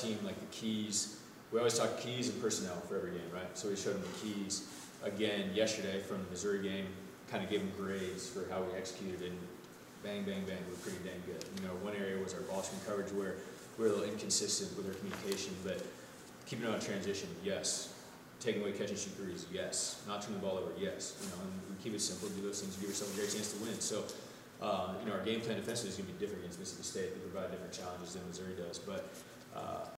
team, like the keys. We always talk keys and personnel for every game, right? So we showed them the keys again yesterday from the Missouri game. Kind of gave them grades for how we executed, and bang, bang, bang, we're pretty dang good. You know, one area was our ball screen coverage where we're a little inconsistent with our communication, but keeping it on transition, yes. Taking away catch and shoot threes, yes. Not turning the ball over, yes. You know, and we keep it simple, do those things, give yourself a great chance to win. So, you know, our game plan defensively is going to be different against Mississippi State. They provide different challenges than Missouri does, but